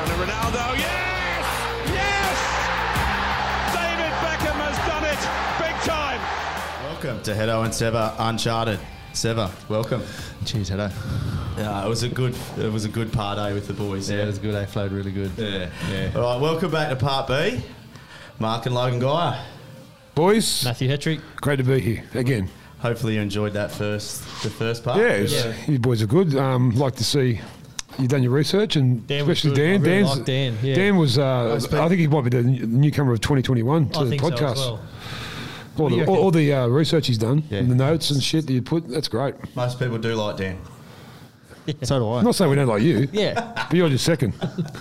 Cristiano Ronaldo, yes! Yes! David Beckham has done it, big time! Welcome to Hedo and Seva Uncharted. Seva, welcome. Cheers, Hedo. It was a good party with the boys. Yeah, it was good. They flowed really good. Yeah. All right, welcome back to Part B. Mark and Logan Geyer. Boys, Matthew Hetrick. great to be here again. Hopefully you enjoyed the first part. Yeah, you boys are good. Like to see you've done your research, and Dan was especially good. Dan. I really like Dan, yeah. Dan was. I think he might be the newcomer of 2021 to I the think podcast. so as well. All the research he's done, Yeah. and the notes and shit that you put. That's great. Most people do like Dan. So do I. I'm not saying we don't like you, Yeah. but you're just second.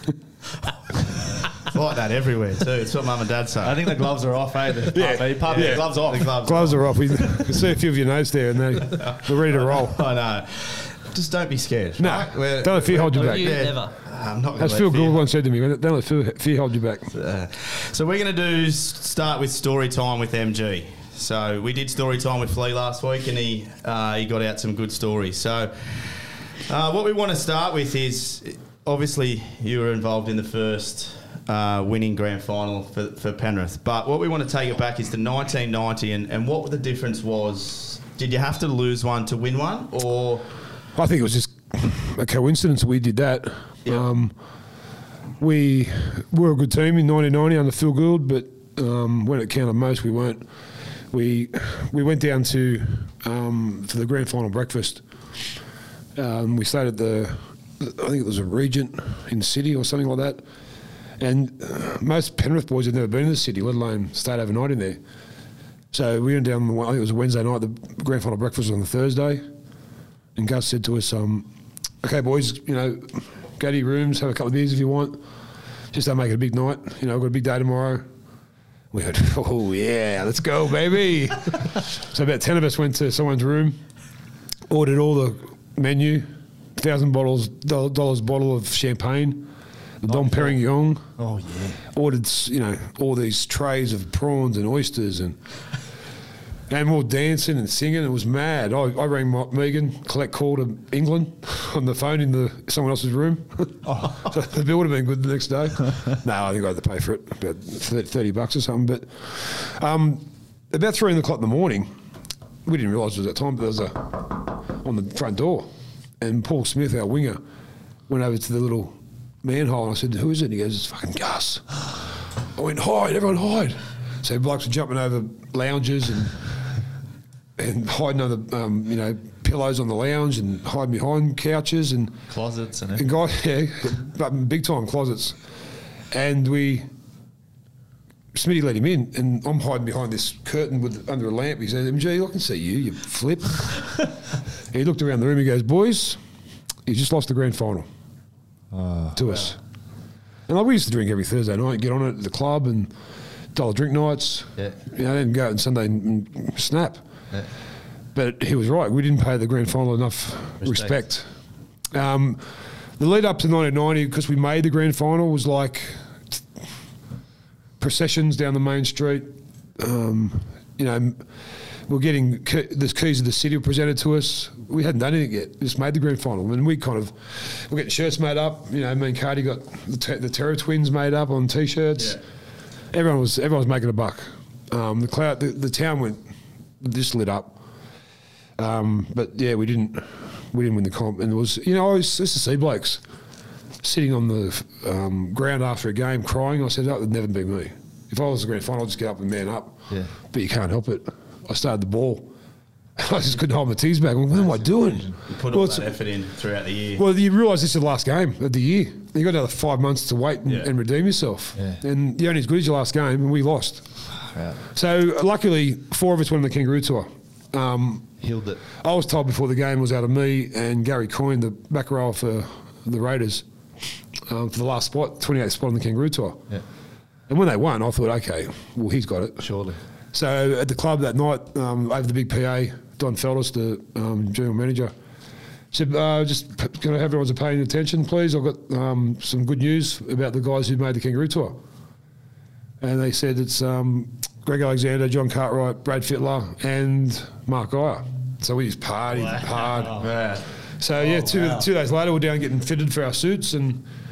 It's like that everywhere too. It's what Mum and Dad say. I think the gloves are off, eh? Part B, gloves off. The Gloves are off. We can see a few of your notes there, and they're ready to roll. I know. Just don't be scared. No, right? don't let fear hold you Oh, back. you never. I'm not going As to Phil let fear. Gould once said to me, don't let fear hold you back. So we're going to start with story time with MG. So we did story time with Flea last week, and he got out some good stories. So what we want to start with is, obviously you were involved in the first winning grand final for Penrith, but what we want to take it back is to 1990 and what the difference was. Did you have to lose one to win one, or? I think it was just a coincidence we did that. Yeah. We were a good team in 1990 under Phil Gould, but when it counted most, we weren't. We went down to for the grand final breakfast. We stayed at I think it was a Regent in the city or something like that. And most Penrith boys had never been in the city, let alone stayed overnight in there. So we went down, I think it was a Wednesday night, the grand final breakfast was on the Thursday. And Gus said to us, okay, boys, go to your rooms, have a couple of beers if you want. Just don't make it a big night. We've got a big day tomorrow. We went, oh, yeah, let's go, baby. So about 10 of us went to someone's room, ordered all the menu, $1,000 bottle of champagne, the Dom Perignon. Oh yeah. Ordered, all these trays of prawns and oysters and more dancing and singing. It was mad. I rang Megan, collect call to England on the phone in someone else's room. So the bill would have been good the next day. No, I think I had to pay for it, about $30 or something. But about 3 o'clock in the morning, we didn't realise it was that time, but there was on the front door. And Paul Smith, our winger, went over to the little manhole, and I said, who is it? And he goes, it's fucking Gus. I went, hide, everyone hide. So blokes were jumping over lounges and hiding under, pillows on the lounge and hiding behind couches and Closets and big time closets. And Smitty let him in, and I'm hiding behind this curtain under a lamp. He said, MG, I can see you flip. And he looked around the room, he goes, boys, he just lost the grand final to us. And we used to drink every Thursday night, get on it at the club and dollar drink nights. Yeah. Then go out on Sunday and snap. Yeah. But he was right. We didn't pay the grand final enough respect. The lead up to 1990, because we made the grand final, was like processions down the main street. We're getting the keys of the city were presented to us. We hadn't done anything yet. We just made the grand final. And we we're getting shirts made up. Me and Cardi got the Terror Twins made up on T-shirts. Yeah. Everyone was making a buck. The town just lit up. But yeah, we didn't win the comp. And it was, I used to see blokes sitting on the ground after a game crying. I said, that would never be me. If I was the grand final, I'd just get up and man up. Yeah. But you can't help it. I started the ball. I just couldn't hold my tees back. What am I doing? You put all that effort in throughout the year. Well, you realise this is the last game of the year. You've got another 5 months to wait and redeem yourself. Yeah. And you're only as good as your last game, and we lost. Right. So luckily, 4 of us went on the Kangaroo Tour. Healed it. I was told before the game was out of me and Gary Coyne, the back row for the Raiders, for the last spot, 28th spot on the Kangaroo Tour. Yeah. And when they won, I thought, okay, well, he's got it. Surely. So at the club that night, over the big PA, Don Feltus, the general manager, said, just can I have everyone's paying attention, please? I've got some good news about the guys who made the Kangaroo Tour. And they said it's Greg Alexander, John Cartwright, Brad Fittler, and Mark Geyer. So we just partied hard. Yeah. So, 2 days later, we're down getting fitted for our suits, and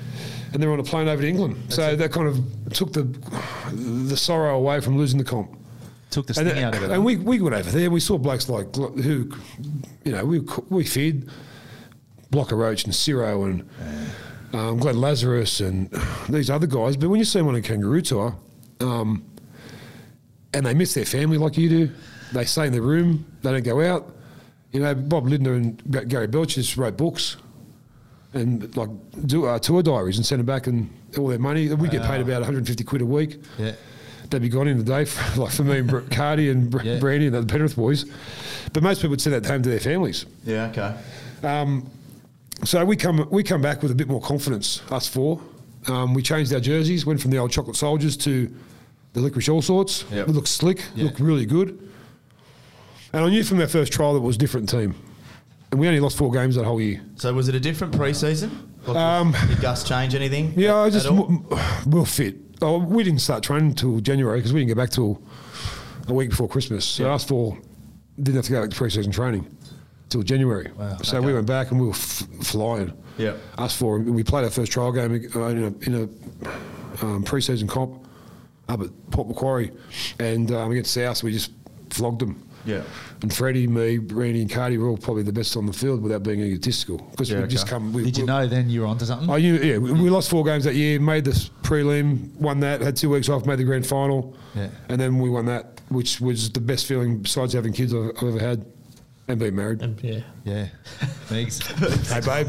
and they're on a plane over to England. So that kind of took the sorrow away from losing the comp. Took the sting out of it. And we got over there. We saw blokes like who, we feared Blocker Roach and Ciro and Glenn Lazarus and these other guys. But when you see them on a kangaroo tour, and they miss their family like you do, they stay in their room, they don't go out. Bob Lindner and Gary Belch just wrote books and like do tour diaries and send them back, and all their money. We get paid about 150 quid a week. Yeah. They'd be gone in the day, for me and Cardi and Brandy and the Penrith boys. But most people would send that home to their families. Yeah, okay. So we come back with a bit more confidence, us four. We changed our jerseys, went from the old Chocolate Soldiers to the Licorice All Sorts. Yep. It looked slick, looked really good. And I knew from our first trial that it was a different team. And we only lost 4 games that whole year. So was it a different pre-season? Did Gus change anything? Yeah, at all? we're fit. Oh, we didn't start training until January because we didn't get back till a week before Christmas. So us 4 didn't have to go back to pre-season training till January. Wow. So we went back and we were flying. Yeah. Us 4. We played our first trial game in a pre-season comp up at Port Macquarie, and against South we just flogged them. Yeah. And Freddie, me, Brandy and Cardi were all probably the best on the field without being egotistical. Because we just come... Did you know then you were onto something? I knew, yeah. We lost 4 games that year, made the prelim, won that, had 2 weeks off, made the grand final. Yeah. And then we won that, which was the best feeling besides having kids I've ever had and being married. Yeah. Thanks. Hey, babe.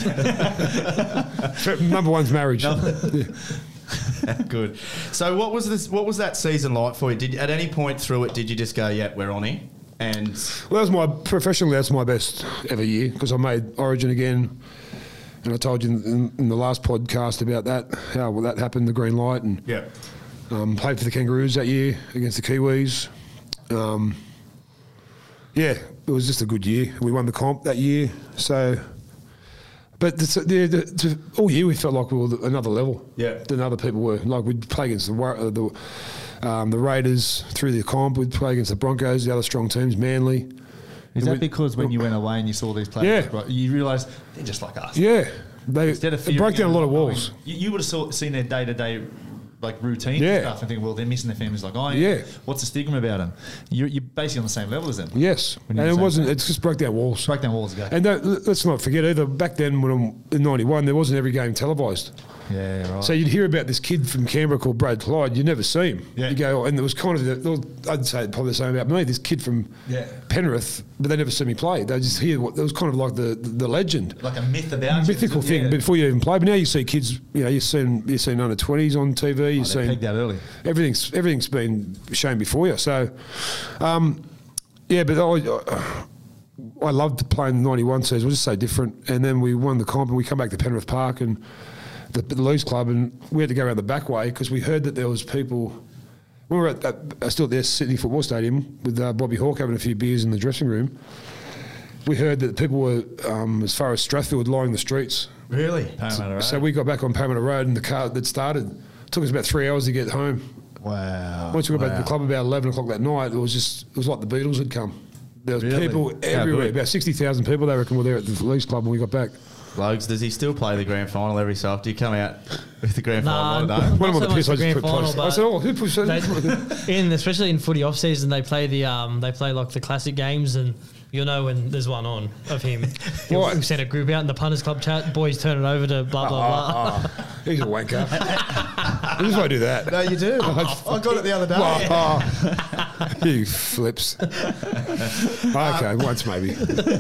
Number 1's marriage. Yeah. Good. So what was that season like for you? Did at any point through it did you just go, yeah, we're on here? And well, professionally that's my best ever year because I made Origin again, and I told you in the last podcast about that, how that happened, the green light, and played for the Kangaroos that year against the Kiwis. It was just a good year. We won the comp that year, so. But all year we felt like we were another level than other people were. Like we'd play against the Raiders through the comp. We'd play against the Broncos, the other strong teams, Manly. Is that because when you went away and you saw these players, you realised they're just like us? Yeah. It broke down a lot of knowing, walls. You would have seen their day-to-day routine and stuff and think, well, they're missing their families like I am. Yeah. What's the stigma about them? You're basically on the same level as them. Yes. And it just broke down walls. Broke down walls, And let's not forget either, back then when in 91, there wasn't every game televised. Yeah, right. So you'd hear about this kid from Canberra called Brad Clyde. You'd never see him. Yeah. You go, and there was kind of, I'd say probably the same about me, this kid from Penrith, but they never see me play. They just hear it was kind of like the legend. Like a myth about mythical thing before you even play. But now you see kids, you've seen under 20s on TV. You've seen pegged out early. Everything's been shown before you. So, but I loved playing the 91 season. It was just so different. And then we won the comp and we come back to Penrith Park and the Leagues Club, and we had to go around the back way because we heard that there was people. When we were still at the Sydney Football Stadium with Bobby Hawke having a few beers in the dressing room, we heard that people were as far as Strathfield lining the streets. Really? So we got back on Parramatta Road and the car that started. It took us about 3 hours to get home. Wow. Once we got back to the club about 11 o'clock that night, it was like the Beatles had come. There was people everywhere. About 60,000 people, they reckon, were there at the Leagues Club when we got back. Logs, does he still play the grand final every so often? Do you come out with the grand final? When I'm on the piss, I just put final, close. I said, who pushed especially in footy off season, they play like the classic games, and you'll know when there's one on of him. He'll send a group out in the punters club chat. Boys turn it over to blah blah blah. He's a wanker. This is why I do that. No, you do. I got it the other day. You flips. Okay, once maybe.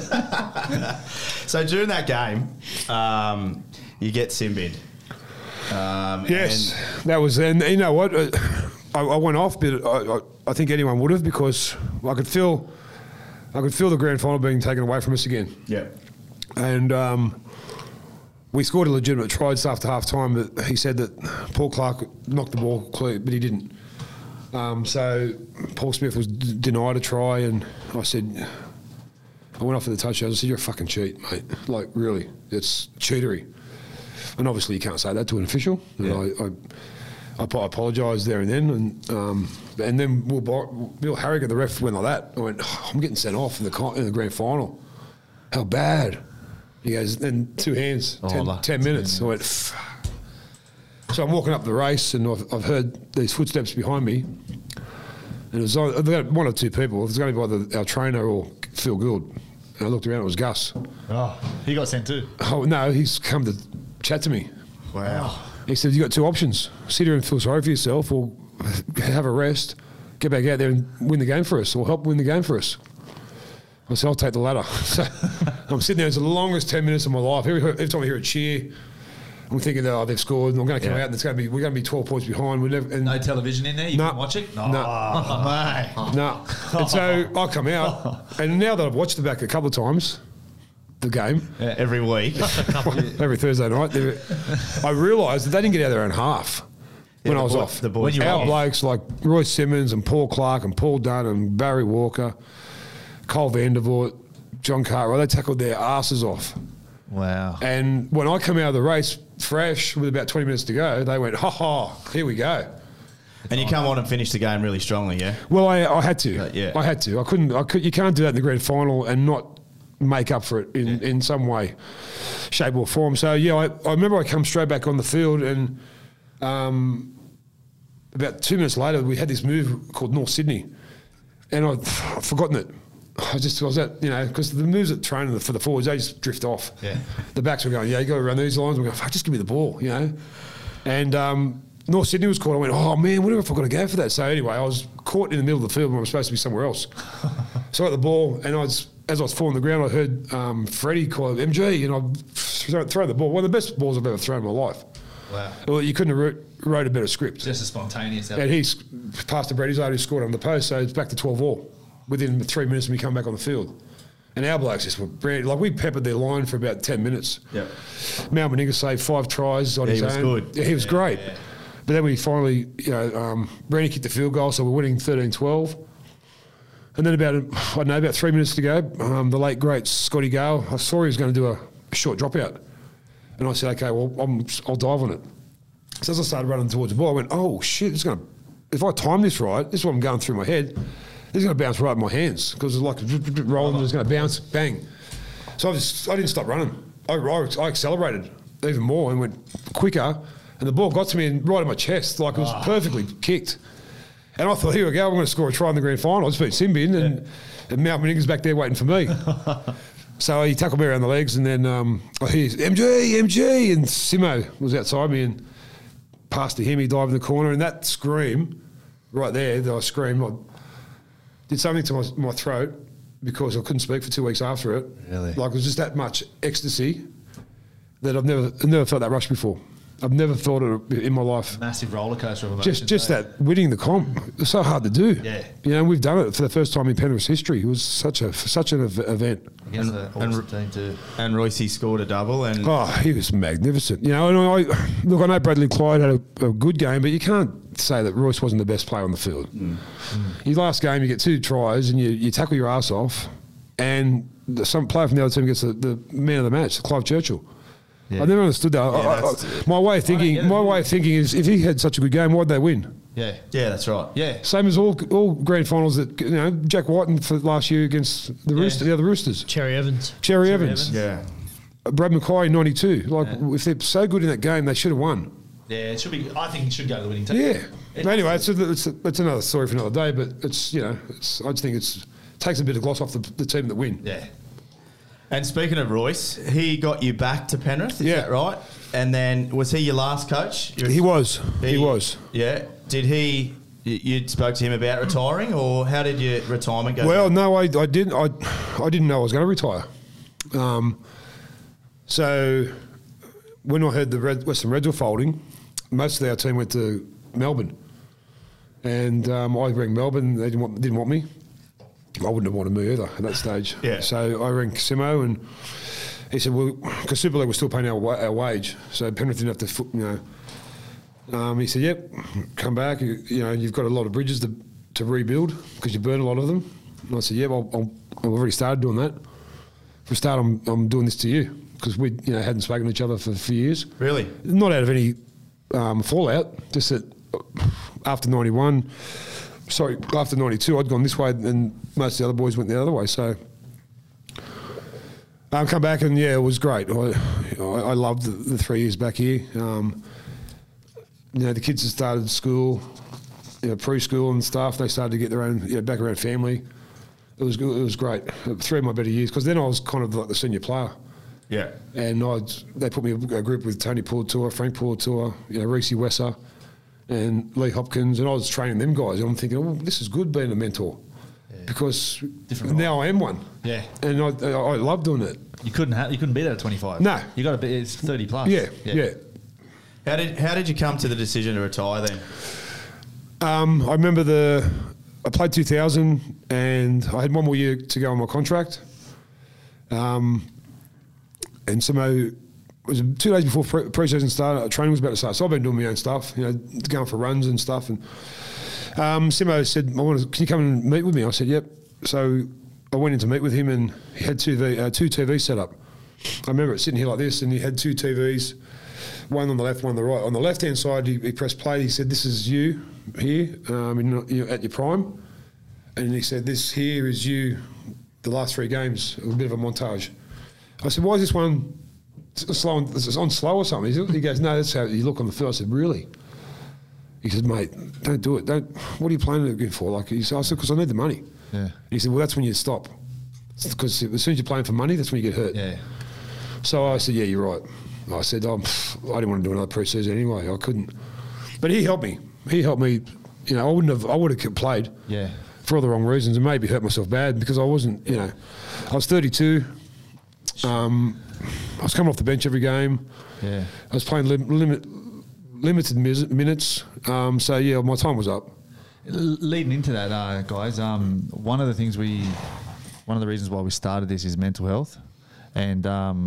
So during that game, you get Simbid. Yes, that was. And you know what? I went off, but I think anyone would have, because I could feel the grand final being taken away from us again. Yeah. And we scored a legitimate try just after half time, but he said that Paul Clark knocked the ball clear, but he didn't. So Paul Smith was denied a try, and I went off for the touchdown. I said, "You're a fucking cheat, mate. Like, really, it's cheatery." And obviously you can't say that to an official. And I apologised there and then. And then Bill Harrigan, the ref, went like that. I went, I'm getting sent off in the grand final. How bad? He goes, then 2 hands, 10 minutes. I went, So I'm walking up the race, and I've heard these footsteps behind me. And it was one or two people. It was going to be either our trainer or Phil Gould. And I looked around, it was Gus. Oh, he got sent too. Oh, no, he's come to chat to me. Wow. He said, you got two options. Sit here and feel sorry for yourself, or have a rest, get back out there and win the game for us, or help win the game for us. I said, I'll take the latter. So I'm sitting there, it's the longest 10 minutes of my life. Every time I hear a cheer, I'm thinking, oh, they've scored, and I'm going to come out, and we're going to be 12 points behind. No television in there? You can watch it? No. Mate. No. And so I come out, and now that I've watched it back a couple of times, the game, Every week. every Thursday night, I realised that they didn't get out of their own half when I was off. The boys. Our blokes like Roy Simmons and Paul Clark and Paul Dunn and Barry Walker, Cole Vandervoort, John Cartwright, they tackled their asses off. Wow. And when I come out of the race fresh with about 20 minutes to go, they went, here we go. And you come on and finish the game really strongly, yeah? Well, I had to. Yeah. I had to. I couldn't. You can't do that in the grand final and not make up for it in some way, shape or form. So, yeah, I remember I come straight back on the field, and about 2 minutes later, we had this move called North Sydney, and I'd forgotten it. I was at, because the moves at training for the forwards, they just drift off. Yeah. The backs were going, you got to run these lines. We're going, just give me the ball, And North Sydney was caught. I went, oh, man, whatever if I've got to go for that. So anyway, I was caught in the middle of the field when I was supposed to be somewhere else. So I got the ball, and as I was falling on the ground, I heard Freddie call MG, and I throw the ball. One of the best balls I've ever thrown in my life. Wow. Well, you couldn't have wrote a better script. Just a spontaneous And he's passed to Brady Zard, who scored on the post, so it's back to 12-all within 3 minutes when we come back on the field. And our blokes just were brilliant. Like, we peppered their line for about 10 minutes. Yep. Mal Meninga saved 5 tries on his own. He was good. Yeah, he was great. Yeah. But then we finally, Brady kicked the field goal, so we're winning 13-12. And then about 3 minutes to go, the late, great Scotty Gale, I saw he was going to do a short dropout. And I said, okay, well, I'll dive on it. So as I started running towards the ball, I went, oh, shit, if I time this right, this is what I'm going through my head, it's going to bounce right in my hands because it's like rolling, it's going to bounce, bang. So I didn't stop running. I accelerated even more and went quicker, and the ball got to me and right in my chest, like it was perfectly kicked. And I thought, here we go, I'm going to score a try in the grand final. I just beat Simbin, and Mal Meninga's back there waiting for me. So he tackled me around the legs, and then I hear MG, and Simo was outside me and passed to him. He dived in the corner, and that scream right there, that I screamed, I did something to my throat because I couldn't speak for 2 weeks after it. Really? Like, it was just that much ecstasy that I've never felt that rush before. I've never felt it in my life. Massive roller coaster of emotions. Just that winning the comp, it's so hard to do. Yeah. We've done it for the first time in Penrith's history. It was such an event. Against the awesome team too. And Royce scored a double. And he was magnificent. And I know Bradley Clyde had a good game, but you can't say that Royce wasn't the best player on the field. His last game, you get 2 tries and you tackle your ass off, and some player from the other team gets the man of the match, Clive Churchill. Yeah. I never understood that. My way of thinking is, if he had such a good game, why'd they win? Yeah. Yeah, that's right. Yeah. Same as all grand finals that Jack Whiten for last year against the other Roosters. Cherry Evans. Yeah. Brad Mackay in 92. If they're so good in that game, they should have won. Yeah, it should be. I think it should go to the winning team. Yeah. But anyway, it's another story for another day. But I just think it takes a bit of gloss off the team that win. Yeah. And speaking of Royce, he got you back to Penrith, is that right? And then, was he your last coach? He was. Yeah. Did he, you spoke to him about retiring, or how did your retirement go? Well, no, I didn't. I didn't know I was going to retire. So when I heard the Western Reds were folding, most of our team went to Melbourne. And I rang Melbourne, they didn't want me. I wouldn't have wanted me either at that stage. Yeah. So I rang Simo, and he said, well, because Super League was still paying our wage, so Penrith didn't have to, he said, yep, come back. You've got a lot of bridges to rebuild because you burned a lot of them. And I said, yep, I've already started doing that. For a start, I'm doing this to you because we hadn't spoken to each other for years. Really? Not out of any fallout, just that after 92, I'd gone this way and most of the other boys went the other way. So I come back and, it was great. I loved the 3 years back here. the kids had started school, preschool and stuff. They started to get their own, back around family. It was good. It was great. 3 of my better years, because then I was kind of like the senior player. Yeah. And they put me in a group with Tony Puatua, Frank Puatua, Reece Wesser, and Lee Hopkins, and I was training them guys. And I'm thinking, oh, this is good being a mentor, because now I am one. Yeah. And I love doing it. You couldn't be there at 25. No. You got to be. It's 30 plus. Yeah. How did you come to the decision to retire then? I remember I played 2000, and I had 1 more year to go on my contract. And somehow, it was 2 days before pre-season started, training was about to start. So I've been doing my own stuff, going for runs and stuff. And Simo said, can you come and meet with me? I said, yep. So I went in to meet with him, and he had two TVs set up. I remember it sitting here like this, and he had 2 TVs, one on the left, one on the right. On the left-hand side, he pressed play. He said, this is you here at your prime. And he said, this here is you the last 3 games, a bit of a montage. I said, why is this one slow? It's on slow or something? He goes, no, that's how you look on the field. I said, really? He said, mate, don't do it. What are you playing again for? I said, because I need the money. Yeah. He said, well, that's when you stop. Because as soon as you're playing for money, that's when you get hurt. Yeah. So I said, yeah, you're right. I said, I didn't want to do another pre-season anyway. I couldn't. But he helped me. I would have played. Yeah. For all the wrong reasons, and maybe hurt myself bad, because I wasn't, I was 32. I was coming off the bench every game. Yeah. I was playing limited minutes. So, yeah, my time was up. Leading into that, guys, one of the reasons why we started this is mental health. And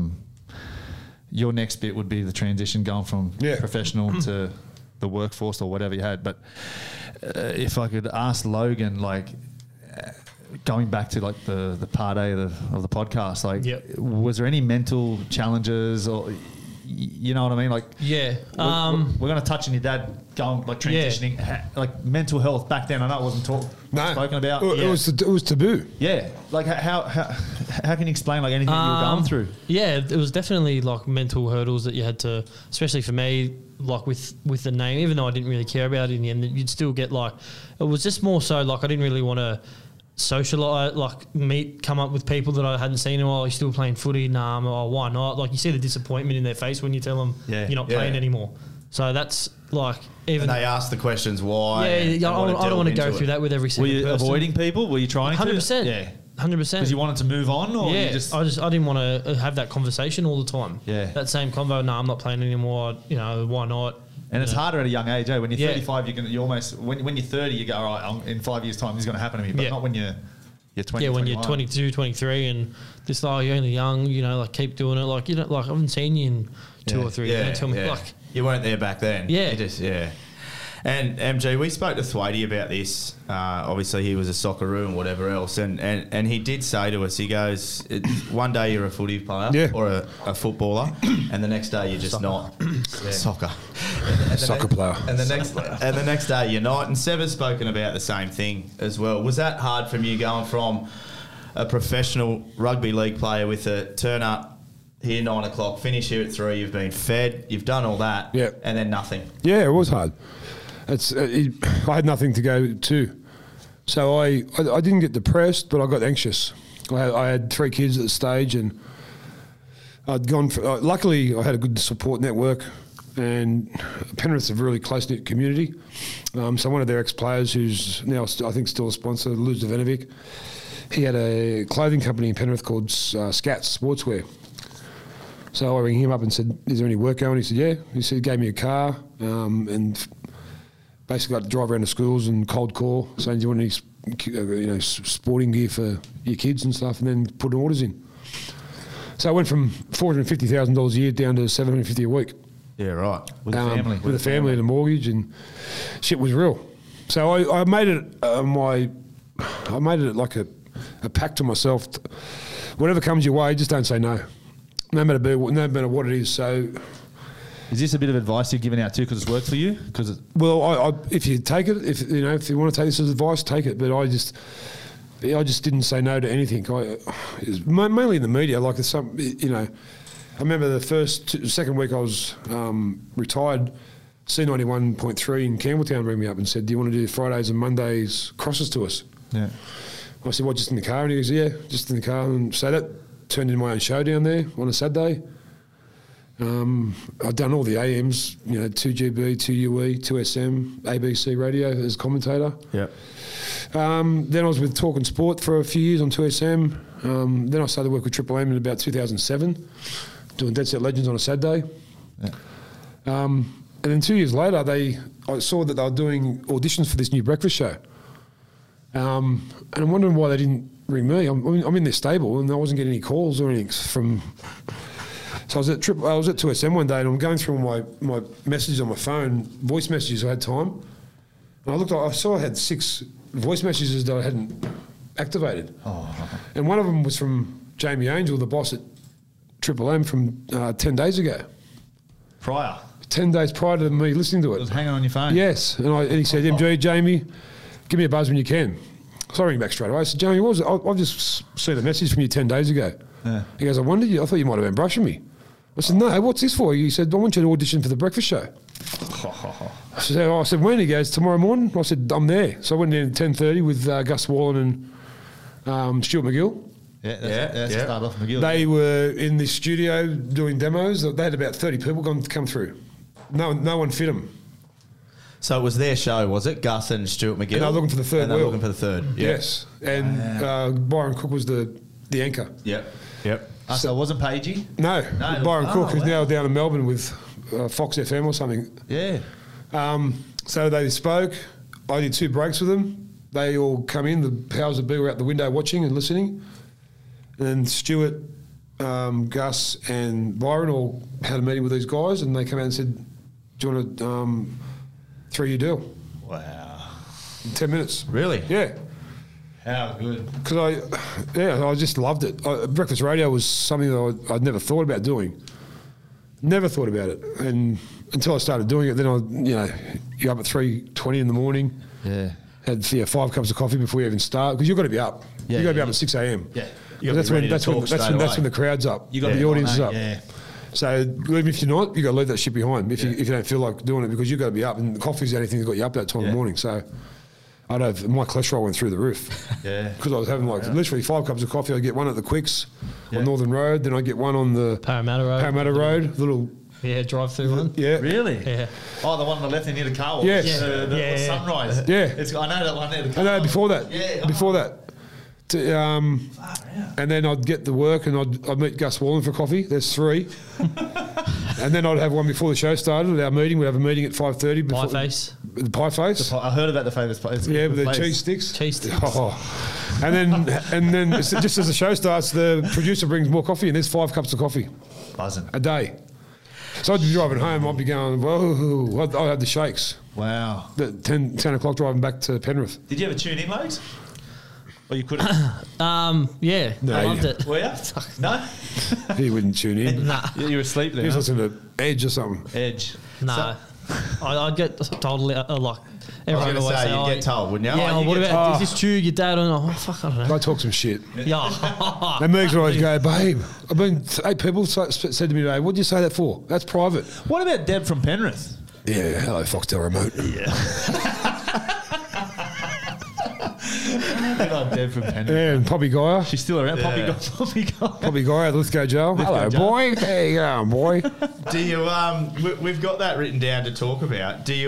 your next bit would be the transition going from professional to the workforce or whatever you had. But if I could ask Logan, going back to the part A of the podcast, was there any mental challenges, or you know what I mean? We're going to touch on your dad going transitioning, mental health back then. I know it wasn't spoken about. It was taboo. Yeah, how can you explain anything you were going through? Yeah, it was definitely mental hurdles that you had to, especially for me, with the name. Even though I didn't really care about it in the end, you'd still get it was just more so I didn't really want to socialise, come up with people that I hadn't seen in a while. You're still playing footy? Nah, why not? You see the disappointment in their face when you tell them you're not playing anymore. So that's even. And they ask the questions why. I don't want to go through that with every single person. Were you avoiding people? Were you trying 100%. Yeah. 100%. Because you wanted to move on, or I didn't want to have that conversation all the time. Yeah. That same convo. No, I'm not playing anymore. Why not? And it's harder at a young age, eh? When you're 35, you almost when you're 30, you go, all right, in 5 years' time, this is going to happen to me. But not when you're 20. Yeah, when 21. you're 22, 23, and just you're only young. Keep doing it. I haven't seen you in 2 or 3 years. Tell me, you weren't there back then. Yeah. And MG, we spoke to Thwaitie about this. Obviously, he was a Socceroo and whatever else, and he did say to us, he goes, one day you're a footy player or a footballer, and the next day you're just not. Soccer. Soccer player. And the next day you're not. And Sev has spoken about the same thing as well. Was that hard from you going from a professional rugby league player with a turn up here 9 o'clock, finish here at 3, you've been fed, you've done all that, and then nothing? Yeah, it was hard. I had nothing to go to. So I didn't get depressed, but I got anxious. I had 3 kids at the stage, and I'd gone for, luckily I had a good support network, and Penrith's a really close-knit community. So one of their ex-players, who's now I think still a sponsor, Luz Devenovic, he had a clothing company in Penrith called Scats Sportswear. So I rang him up and said, is there any work going? He said, yeah. He said, gave me a car, and basically got to drive around the schools and cold call, saying, do you want any sporting gear for your kids and stuff, and then put orders in. So I went from $450,000 a year down to $750 a week. Yeah, right. With a family. With a family and a mortgage, and shit was real. So I made it I made it like a pact to myself. Whatever comes your way, just don't say no. No matter what it is. So, is this a bit of advice you're giving out too because it's worked for you? Well, if you take it, if you want to take this as advice, take it. But I just didn't say no to anything. Mainly in the media, I remember the second week I was retired. C91.3 in Campbelltown rang me up and said, do you want to do Fridays and Mondays crosses to us? Yeah. I said, what, just in the car? And he goes, yeah, just in the car. And so that turned into my own show down there on a Saturday. I'd done all the AMs, 2GB, 2UE, 2SM, ABC radio as commentator. Yep. Then I was with Talk and Sport for a few years on 2SM. Then I started to work with Triple M in about 2007, doing Dead Set Legends on a Saturday. Yeah. And then 2 years later, I saw that they were doing auditions for this new breakfast show. And I'm wondering why they didn't ring me. I'm in their stable and I wasn't getting any calls or anything from... So I was at 2SM one day and I'm going through all my messages on my phone, voice messages I had time. And I saw I had 6 voice messages that I hadn't activated. Oh. And one of them was from Jamie Angel, the boss at Triple M, from 10 days ago. Prior. 10 days prior to me listening to It it. was hanging on your phone. Yes. And he said, MG, Jamie, give me a buzz when you can. So I rang back straight away. I said, Jamie, what was it? I've just seen a message from you 10 days ago. Yeah. He goes, I thought you might have been brushing me. I said, no, what's this for? He said, I want you to audition for the breakfast show. I said, when? He goes, tomorrow morning. I said, I'm there. So I went in at 10:30 with Gus Wallen and Stuart McGill. Yeah, that's started off McGill. They were in the studio doing demos. They had about 30 people come through. No one fit them. So it was their show, was it? Gus and Stuart McGill? And they were looking for the third And they were wheel. looking for the third. Yep. Yes. And Byron Cook was the anchor. Yep. So it wasn't Pagey? No, No, Byron Cook, who's wow. now down in Melbourne with Fox FM or something. Yeah. So they spoke. I did 2 breaks with them. They all come in. The powers that be were out the window watching and listening. And then Stuart, Gus and Byron all had a meeting with these guys and they come out and said, do you want a 3-year deal? Wow. In 10 minutes. Really? Yeah. How good. Because I just loved it. Breakfast radio was something that I'd never thought about doing. Never thought about it. And until I started doing it, then you're up at 3:20 in the morning. Yeah. Had 5 cups of coffee before you even start because you've got to be up. Yeah, You've got to be yeah, up at 6 a.m. Yeah. You gotta That's be when ready to talk straight that's away. when the crowd's up. You got the to audience is up. Yeah. So even if you're not, you got to leave that shit behind. If you don't feel like doing it, because you've got to be up, and the coffee's the only thing that got you up that time in the Yeah. morning. So I know my cholesterol went through the roof. Yeah. Because I was having literally 5 cups of coffee. I'd get one at the Quicks Yeah. on Northern Road, then I'd get one on the Parramatta Road. Parramatta Road, little drive-through one. yeah. Really? Yeah. Oh, the one on the left near the car wash. Yes. The Yeah. Sunrise. Yeah. I know that one near the I car know wash. before that. Yeah. Before that. And then I'd get to work and I'd meet Gus Wallen for coffee. There's 3. And then I'd have one before the show started. Our meeting, we'd have a meeting at 5:30. Pie face. The pie face. I heard about the famous place. Yeah, with the cheese sticks. Cheese sticks. Oh. And then just as the show starts, the producer brings more coffee and there's 5 cups of coffee Buzzing. a day. So I'd be driving home, I'd be going, whoa, I'd have the shakes. Wow. The 10 o'clock driving back to Penrith. Did you ever tune in, Logs? Or you couldn't? Yeah, No, I loved yeah. it. Were you? No? He wouldn't tune in. Nah, You were asleep He there. was Huh? listening to Edge or something. Edge. nah. I'd get told like I was everyone going to always say, say, you'd get told, wouldn't you? Yeah, Oh, you what get about told. is this true? Your dad? Oh fuck, I don't know. I talk some shit. Yeah, And Megs would always go, babe, 8 people said to me today, what'd you say that for? That's private. What about Deb from Penrith? Yeah, hello, Foxtel remote. Not Deb from Penrith. And Poppy Geyer. She's still around. Yeah. Poppy Guy. Poppy Geyer, Lithgow Jail. Hello, Jail. boy. How you going, boy? Do you we've got that written down to talk about. Do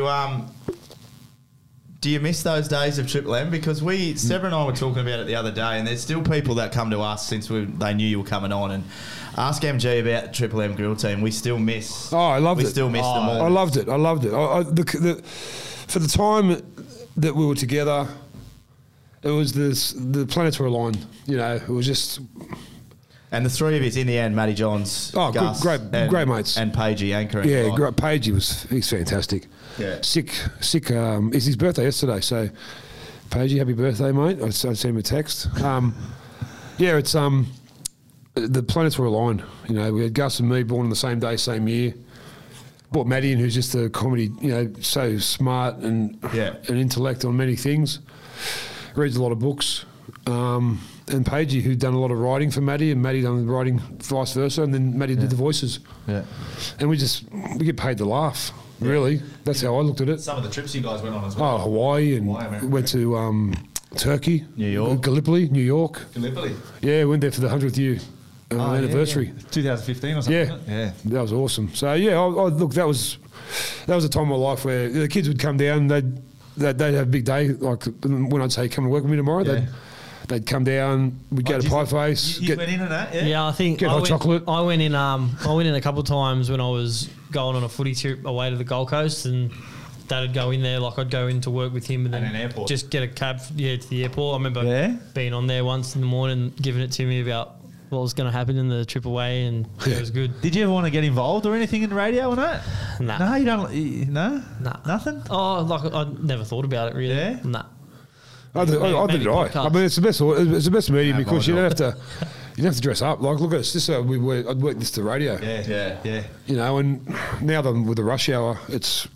you miss those days of Triple M? Because Sever and I were talking about it the other day, and there's still people that come to us since they knew you were coming on and ask MG about the Triple M grill team. We still miss. Oh, I loved it. We still miss them all. I loved it. For the time that we were together, it was the planets were aligned. It was just And the 3 of us in the end, Matty Johns, Oh, good, Gus, great mates. and Pagey anchoring. yeah, right? great. Pagey he's fantastic. Yeah. Sick. It's his birthday yesterday, so Pagey, happy birthday, mate. I sent him a text. Yeah, it's the planets were aligned. We had Gus and me born on the same day, same year. Brought Matty in, who's just a comedy, so smart and an intellect on many things. Reads a lot of books. And Pagey, who'd done a lot of writing for Matty, and Matty done the writing vice versa, and then Matty did the voices. Yeah. And we get paid to laugh. really. That's how I looked at it. Some of the trips you guys went on as well. Oh, Hawaii and Hawaii, went to Turkey. New York. Gallipoli, New York. Gallipoli. Yeah, went there for the 100th year anniversary. 2015 or something. Yeah, Yeah. that was awesome. So yeah, look, that was a time of my life where the kids would come down. They'd have a big day. Like when I'd say, "Come and work with me tomorrow," Yeah. they'd come down. We'd go to Pie Face. You went in on that, yeah? Yeah, I think Get hot chocolate. I went in. I went in a couple of times when I was going on a footy trip away to the Gold Coast, and Dad'd go in there. Like I'd go in to work with him, and then an airport. just get a cab, to the airport. I remember Yeah? being on there once in the morning, giving it to me about what was going to happen in the trip away, and it was good. Did you ever want to get involved or anything in radio or not? Nah. No, you don't. No? Nah. Nothing? Oh, like I never thought about it really. Yeah? Nah. I did Maybe it right. podcast. I mean, it's the best medium because you mine don't have to dress up. Like, look at us. This is how I'd work this to radio. Yeah. You know, and now that I'm with the rush hour, it's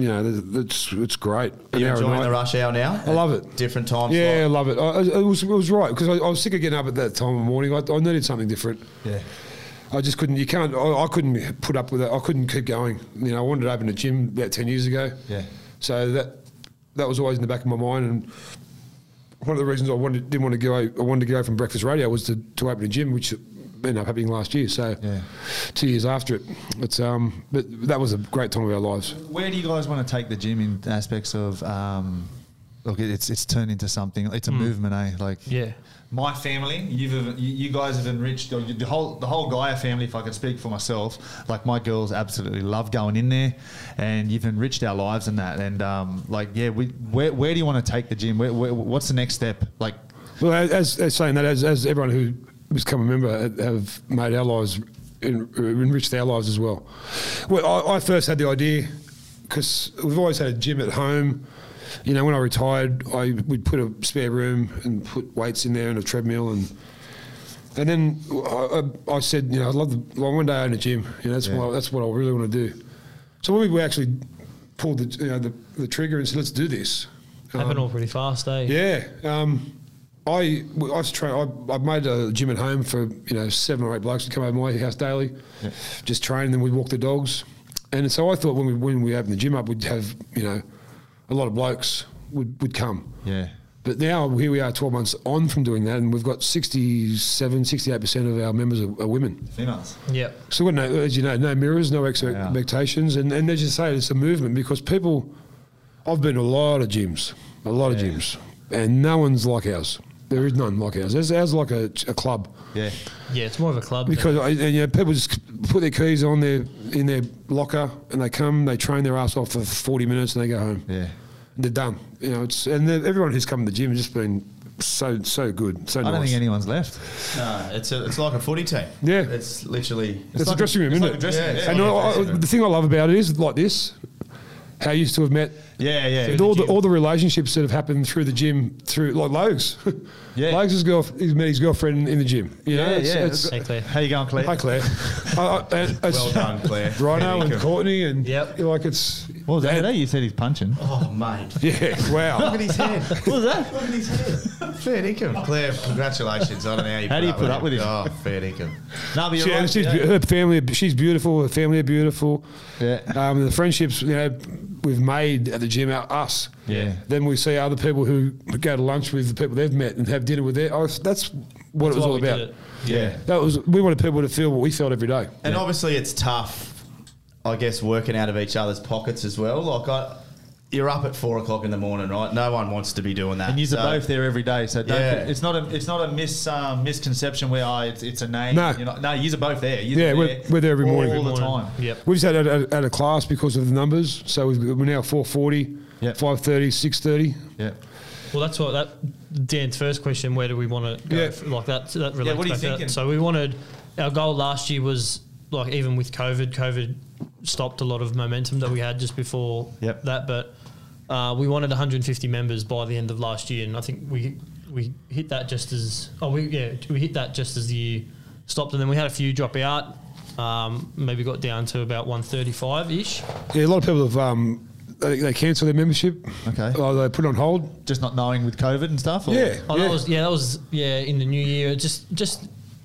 it's great. Are you An hour a enjoying night. the rush hour now? I love it. Different time Yeah, I slot? love it. It was right because I was sick of getting up at that time of the morning. I needed something different. Yeah. I just couldn't. I couldn't put up with it. I couldn't keep going. You know, I wanted to open a gym about 10 years ago. Yeah. So that was always in the back of my mind. And one of the reasons I wanted to go from breakfast radio was to open a gym, which ended up happening last year. So 2 years after it, but that was a great time of our lives. Where do you guys want to take the gym in aspects of? Look, it's turned into something. It's a movement, eh? Like my family, you guys have enriched the whole Gaia family. If I could speak for myself, like my girls absolutely love going in there, and you've enriched our lives in that. And where do you want to take the gym? What's the next step? Like, well, as saying that, as everyone who has become a member have made our lives enriched our lives as well. Well, I first had the idea because we've always had a gym at home. You know, when I retired, we'd put a spare room and put weights in there and a treadmill, and then I said, you know, I'd love one day own a gym. You know, that's what I really want to do. So when we actually pulled the trigger and said, let's do this. Happened all pretty fast, eh? Yeah. I made a gym at home for 7 or 8 blokes to come over my house daily, just train. Then we'd walk the dogs, and so I thought when we opened the gym up, we'd have a lot of blokes would come. yeah, But now here we are 12 months on from doing that, and we've got 68% of our members are women. females. Yep. So we've got as you know, no mirrors, no expectations, and as you say, it's a movement because people. I've been to a lot of gyms, and no one's like ours. There is none like ours. Ours like a club. Yeah. Yeah, it's more of a club. Because people just put their keys in their locker and they come, they train their ass off for 40 minutes and they go home. Yeah. And they're done. Everyone who's come to the gym has just been so good, so nice. I don't think anyone's left. No, it's like a footy team. Yeah. It's literally... It's like a dressing room, it's isn't like it? a dressing room. Yeah, Yeah. And the thing I love about it is like this, how you used to have met. Yeah. With all the relationships that have happened through the gym, through like Logs. Yeah. Logs he's met his girlfriend in the gym. You know, it's- Hey, Claire. How you going, Claire? Hi Claire. Well done, Claire. Rhino and Fair dinkum. Courtney and Yep. like it's What was that today? You said he's punching. Oh, mate. yeah, wow. Look at his head. What was that? Look at his head. Fair dinkum. Claire, congratulations. I don't know How do you put up with him? Oh, fair dinkum. No, but you're right. Her family, she's beautiful. Her family are beautiful. Yeah. The friendships we've made at the gym, us. Yeah. Then we see other people who go to lunch with the people they've met and have dinner with their. That's what it was all we did about. it. Yeah. We wanted people to feel what we felt every day. And obviously it's tough, I guess, working out of each other's pockets as well. Like, you're up at 4 o'clock in the morning, right? No one wants to be doing that. And you're both there every day, so don't Yeah. it's not a misconception where it's a name. No. You're both there. Yeah, we're there every morning. all the time. Yep. We just had at a class because of the numbers. So we're now 4:40, Yep. 5:30, 6:30. Yeah. Well, that's what Dan's first question. Where do we want to go? Yeah. Like that relates what are you back to that. thinking? So our goal last year was like even with COVID stopped a lot of momentum that we had just before Yep. that. But we wanted 150 members by the end of last year, and I think we hit that just as we hit that just as the year stopped, and then we had a few drop out. Maybe got down to about 135 ish. Yeah, a lot of people have they cancel their membership. Okay. Or they put it on hold. Just not knowing with COVID and stuff? Or? Yeah. Oh, that was in the new year. Just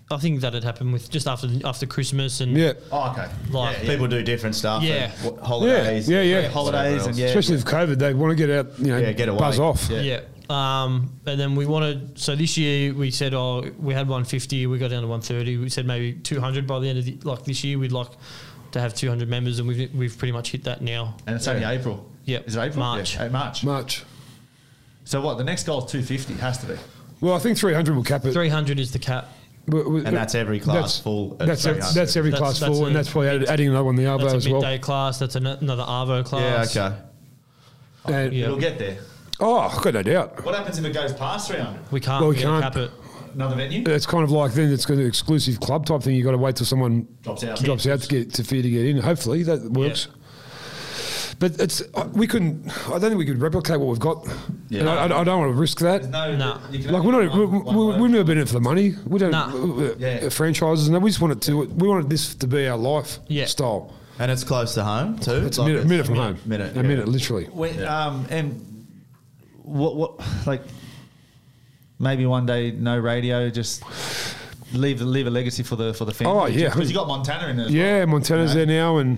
I think that had happened with just after Christmas and Yeah. Oh, okay. like People do different stuff. Yeah. and holidays. Yeah. Holidays and Especially with COVID, they want to get out, get away. buzz off. Yeah. And then we wanted. So this year we said, we had 150. We got down to 130. We said maybe 200 by the end of this year. We'd like to have 200 members, and we've pretty much hit that now. And it's only April. Yep. Is it April? March. Yeah. March. March. So what? The next goal is 250. Has to be. Well, I think 300 will cap it. 300 is the cap. And that's every class full. at That's 300. every class full, and that's probably adding another one, the Arvo That's a as well. midday class. That's another Arvo class. Yeah, okay. And, Yeah. It'll get there. Oh, I've got no doubt. What happens if it goes past 300? We can't. Well, we we can't can't. cap it. Another venue? It's kind of like then it's got an exclusive club type thing. You got to wait till someone Drops out. to get for you to get in. Hopefully that works. But we couldn't. I don't think we could replicate what we've got. Yeah. And I don't want to risk that. No. You can Like only we're not. do one We've never been in it for the money. We don't. Nah. Yeah. Franchises. No, we just wanted to. We wanted this to be our life Yeah. style. And it's close to home too. It's a minute from home. Minute, A minute, literally. When, and what like maybe one day no radio, just leave a legacy for the family. Oh, yeah. Because you got Montana in there. Yeah, Montana's there now, and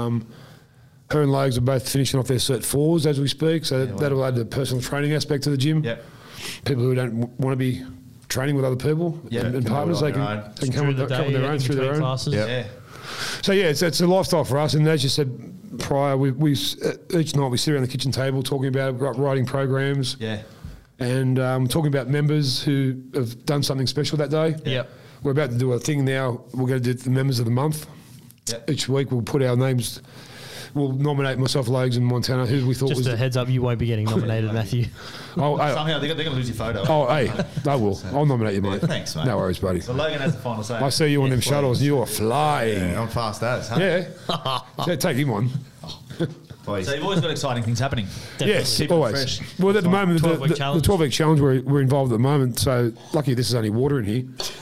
her and Logs are both finishing off their Cert 4s as we speak, so that'll add the personal training aspect to the gym. Yep. People who don't want to be training with other people Yeah, and can partners, do it they on can, their own. they can come Through with the their day, own, in through their between own. classes. Yep. Yeah. So yeah, it's a lifestyle for us, and as you said prior, we each night we sit around the kitchen table talking about it, writing programs, Yeah. and talking about members who have done something special that day. Yep. We're about to do a thing now. We're going to do the members of the month. Yep. Each week we'll put our names. We'll nominate myself, Logs, and Montana, who we thought Just was. a heads up, you won't be getting nominated, Matthew. Somehow they're going to lose your photo. Hey, I will. I'll nominate you, mate. Thanks, mate. No worries, buddy. So Logan has the final say. I see you on them shuttles. You are flying. I'm fast as, huh? Yeah. Take him on. Please. So you've always got exciting things happening. Definitely. Yes, Keep it always. fresh. Well, at the moment, 12-week the challenge. 12-week challenge, we're involved at the moment. So lucky this is only water in here.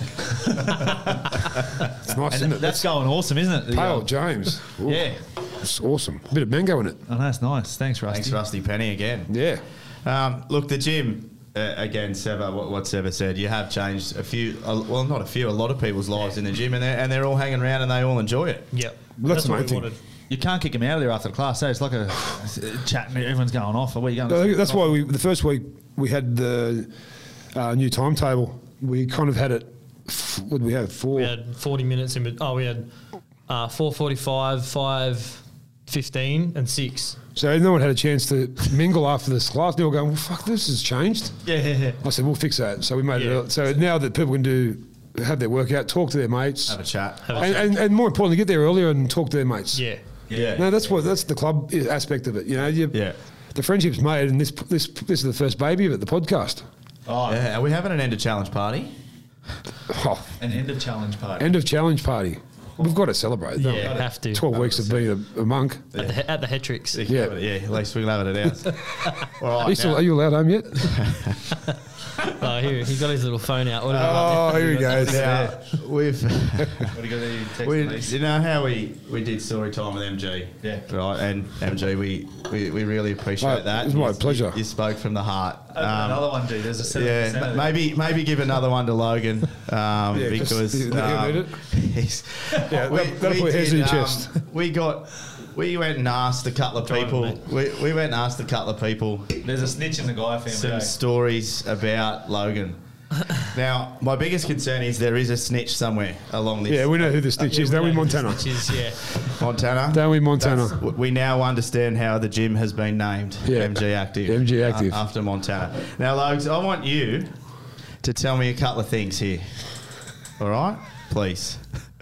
It's nice, isn't And it? that's going awesome, isn't it? The, Pale James. Ooh, Yeah. it's awesome. A bit of mango in it. Oh, that's nice. Thanks, Rusty. Thanks, Rusty Penny, again. Yeah. Look, the gym, again, Seva, what Seva said, you have changed a lot of people's lives in the gym, and they're all hanging around and they all enjoy it. Yep. Well, that's the what main we thing. wanted. You can't kick them out of there after the class. So it's like a chat and everyone's going off. Where you going? That's why the first week we had the new timetable. We kind of had it. What did we have? 4. We had 40 minutes in. We had 4:45, 5:15, and 6. So no one had a chance to mingle after this class. They were going, well, fuck, this has changed. Yeah. I said, we'll fix that. So we made Yeah. it. So now that people can have their workout, talk to their mates, Have a chat. and more importantly, get there earlier and talk to their mates. Yeah. Yeah. No, that's the club aspect of it. You know, Yeah. the friendship's made, and this is the first baby of it, the podcast. Oh, Yeah, are we having an end of challenge party? Oh, an end of challenge party. end of challenge party. We've got to celebrate. don't we? Yeah, have to. 12 weeks of being a monk. At the Hetrix. Yeah. At least we'll have it at ours. All right. Are you allowed home yet? Oh, here, he's got his little phone out. What Oh, here he goes. Now, we've What do you got to text me? you know how we did story time with MG, Yeah. right? And MG, we really appreciate Mate, that. it's my You- pleasure. You spoke from the heart. Another one, dude. There's a 7%. Yeah, maybe give another one to Logan because he'll need it. he's, Yeah, that'll put hairs in your chest. We went and asked a couple of people. We went and asked a couple of people There's a snitch in the guy family. some eh? stories about Logan. Now, my biggest concern is there is a snitch somewhere along this. Yeah, we know who the stitch is. Don't we, Montana? Yeah. Montana. Don't we, Montana? We now understand how the gym has been named Yeah. MG Active. MG Active. After Montana. Now, Logs, I want you to tell me a couple of things here. All right? Please.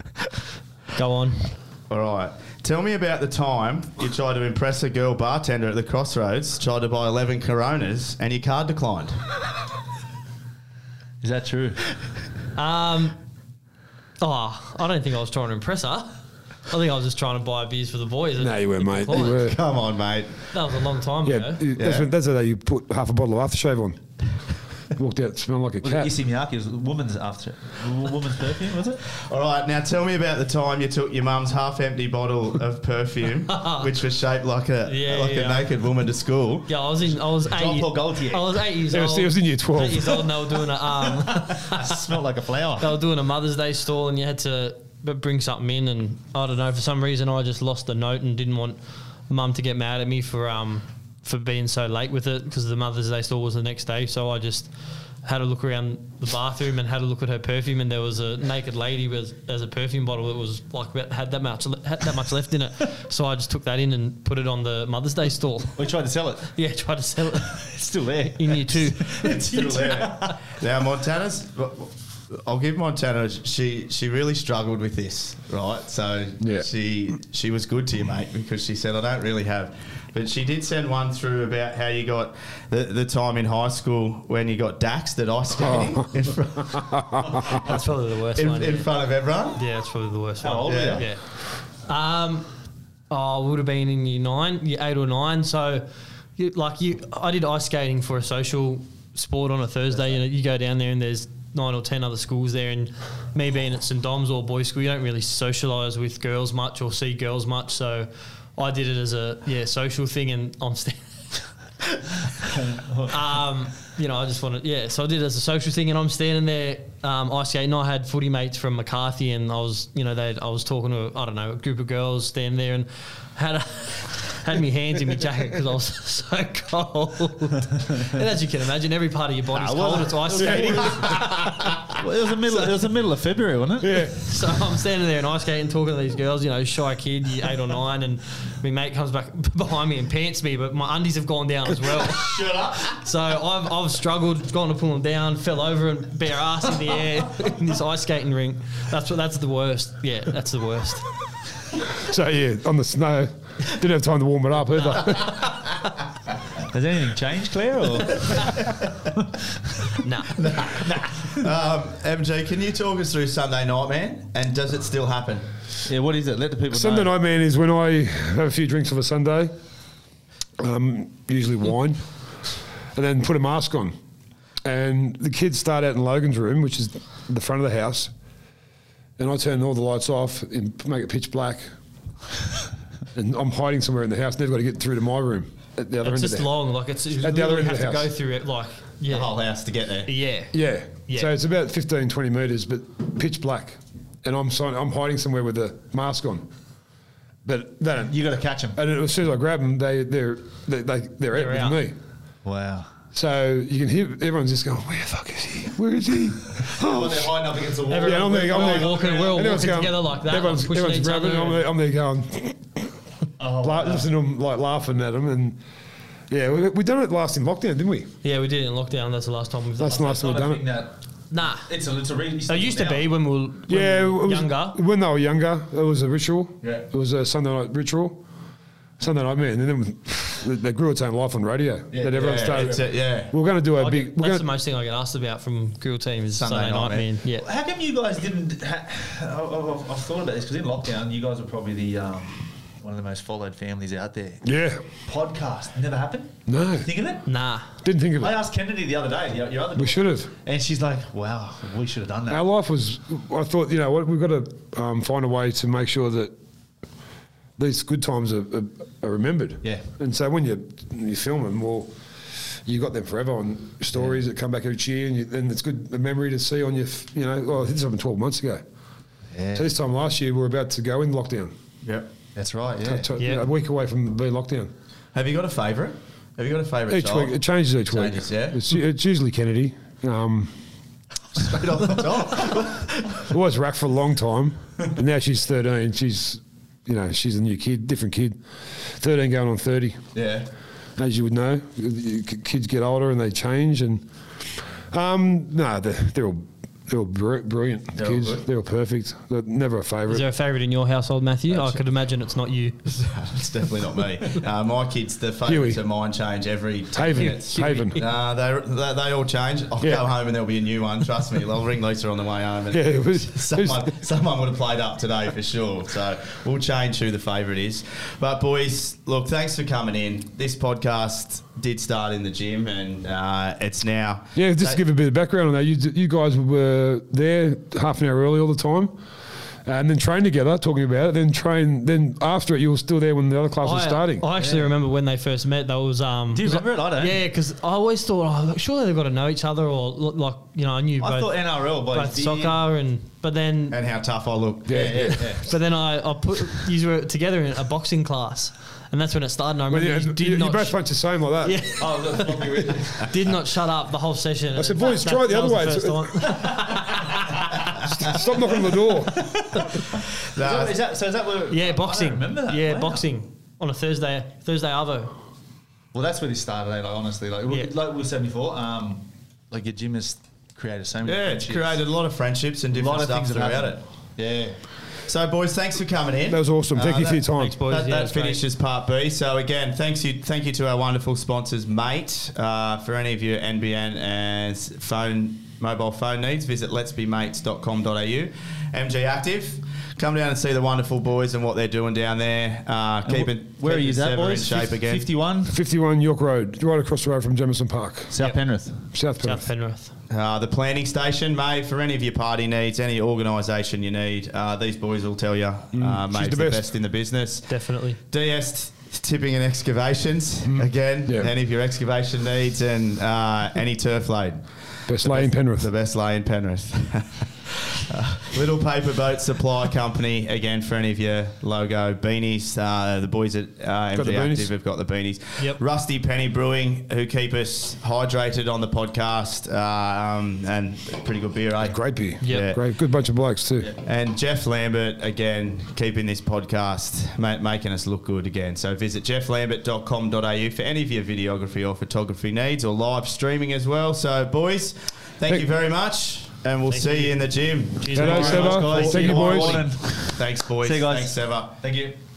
Go on. All right. Tell me about the time you tried to impress a girl bartender at the Crossroads, tried to buy 11 Coronas, and your card declined. Is that true? I don't think I was trying to impress her. I think I was just trying to buy beers for the boys. No, you were, and mate. You declined. were. Come on, mate. That was a long time Yeah, ago. that's the day you put half a bottle of aftershave on. Walked out smelling like a cat. Issey Miyake was woman's perfume, was it? All right, now tell me about the time you took your mum's half-empty bottle of perfume, which was shaped like a naked woman to school. Yeah, I was 8 years old. It was in year 12. 8 years old, and they were doing It smelled like a flower. they were doing a Mother's Day stall, and you had to bring something in, and I don't know, for some reason I just lost the note and didn't want Mum to get mad at me for being so late with it, because the Mother's Day stall was the next day. So I just had a look around the bathroom and had a look at her perfume, and there was a naked lady as a perfume bottle that was like had that much left in it. So I just took that in and put it on the Mother's Day stall. We tried to sell it. Yeah, tried to sell it. It's still there. In year 2. It's still there. Now, Montana's... I'll give Montana. She really struggled with this, right? So she was good to you, mate, because she said, I don't really have. But she did send one through about how you got the time in high school when you got daxed at ice skating. That's probably the worst one. In front of everyone? Yeah, it's probably the worst one. How old were you? Yeah. I would have been in year 8 or 9. So, I did ice skating for a social sport on a Thursday. You go down there and there's 9 or 10 other schools there, and me being at St Dom's or boys' school, you don't really socialise with girls much or see girls much. So I did it as a social thing, and I'm I just wanted, so I did it as a social thing, and I'm standing there ice skating. I had footy mates from McCarthy, and I was, I was talking to a group of girls standing there, and had my hands in my jacket because I was so cold. And as you can imagine, every part of your body's cold. It's ice skating. Well, it was the middle of February, wasn't it? Yeah. So I'm standing there in ice skating talking to these girls, shy kid, 8 or 9, and my mate comes back behind me and pants me, but my undies have gone down as well. Shut up. So I've struggled, gone to pull them down, fell over and bare ass in the air in this ice skating rink. That's the worst. Yeah, that's the worst. So, on the snow, didn't have time to warm it up either. Has anything changed, Claire? Or? Nah. MG, can you talk us through Sunday night, man? And does it still happen? Yeah, what is it? Let the people Sunday know. night, man, is when I have a few drinks of a Sunday, usually wine, and then put a mask on. And the kids start out in Logan's room, which is the front of the house, and I turn all the lights off and make it pitch black. And I'm hiding somewhere in the house. They've got to get through to my room at the other end of the house. It's just long. It's at the other end of the have to house. go through it, The whole house to get there. Yeah. Yeah. So it's about 15, 20 metres, but pitch black. And I'm hiding somewhere with a mask on. But they don't. You got to catch them. And as soon as I grab them, they're out with me. Wow. So you can hear everyone's just going, "Where the fuck is he? Where is he?" Well, they're hiding up against the wall. I'm there we're all everyone's walking together like that. Everyone's pushing each grabbing. other. I'm there going, listening to them, laughing at them, and we done it last in lockdown, didn't we? Yeah, we did it in lockdown. That's the last time we've done That's the last time we've done it. Nah. It's a real. It used to be when we were younger. When they were younger, it was a ritual. Yeah. It was a Sunday night ritual. Sunday night, man, and then they grew its own life on radio. Yeah. That everyone started. We're going to do a big. That's the most thing I get asked about from Grill Team is Sunday night, man. Yeah. How come you guys didn't? I've thought about this because in lockdown, you guys were probably the one of the most followed families out there. Yeah. Podcast never happened. No. Think of it? Nah. Didn't think of it. I asked Kennedy the other day, your other We should have. and she's like, "Wow, we should have done that." Our life was. I thought, we've got to find a way to make sure that these good times are remembered. Yeah. And so when you film them, well, you got them forever on stories that come back each year, and it's good a memory to see on your. I think this happened 12 months ago. Yeah. So this time last year, we were about to go in lockdown. Yep. That's right. Yeah. A week away from being lockdown. Have you got a favourite? Have you got a favourite Each child? week, it changes each week. Changes, yeah. It's usually Kennedy. Straight off the top. It was Rack for a long time, but now she's 13. She's a new kid, different kid. 13 going on 30. Yeah. As you would know, kids get older and they change. And they're all brilliant kids. All good. They're all perfect. They're never a Is favourite. there a favourite in your household, Matthew? I could imagine it's not you. It's definitely not me. My kids, the favourites of mine change every 10 minutes. Haven. They all change. I'll go home and there'll be a new one. Trust me. I'll ring Lisa on the way home. And Yeah, someone would have played up today for sure. So we'll change who the favourite is. But boys, look, thanks for coming in. This podcast did start in the gym, and it's now. Yeah, just to give a bit of background on that, you guys were there half an hour early all the time, and then trained together, talking about it. Then after it, you were still there when the other class was starting. I actually remember when they first met. That was. Do you remember it? I don't. Yeah, because I always thought, surely they've got to know each other, or like I knew I both. thought NRL, Both soccer but then and how tough I look. Yeah. But then I put you were together in a boxing class, and that's when it started. And I remember You both went to same like that. Yeah. Oh, that's probably weird. Did not shut up the whole session. I said, boys, try it the other way. Stop knocking on the door. Is that where? Yeah, boxing. I don't remember that. Yeah, Wow. boxing on a Thursday Arvo. Well, that's where this started. Like honestly, like we were saying before, like your gym has created so many. Yeah, it's friendships. created a lot of friendships and a different lot of stuff things that throughout happen. it. Yeah. So, boys, thanks for coming in. That was awesome. Thank you for your time. Thanks, boys. That, Yeah, that it's great. finishes part B. So again, thank you to our wonderful sponsors, Mate. For any of your NBN and mobile phone needs, visit letsbemates.com.au. MG Active, come down and see the wonderful boys and what they're doing down there. Where are you keep at, Sever boys? in shape again. 51 51 York Road, right across the road from Jamison Park, South Penrith. South Penrith. South Penrith. The planning station, mate, for any of your party needs, any organisation you need, these boys will tell you, mate, the the best. best in the business. Definitely. DS Tipping and Excavations, again, Yeah. any of your excavation needs and any turf laid. Best lay in Penrith. The best lay in Penrith. Little Paper Boat Supply Company, again, for any of your logo beanies. The boys at the MG beanies. Active have got the beanies. Yep. Rusty Penny Brewing, who keep us hydrated on the podcast, and pretty good beer, eh? Great beer. Yep. Yeah. Great, good bunch of blokes too. And Jeff Lambert, again, keeping this podcast, making us look good again. So visit jefflambert.com.au for any of your videography or photography needs, or live streaming as well. So, boys, thank you very much, and we'll see you in the gym. Cheers, Hello, guys. Seba. Guys, Thank you, boys. Thanks, boys. See you guys. Thanks, Seba. Thank you.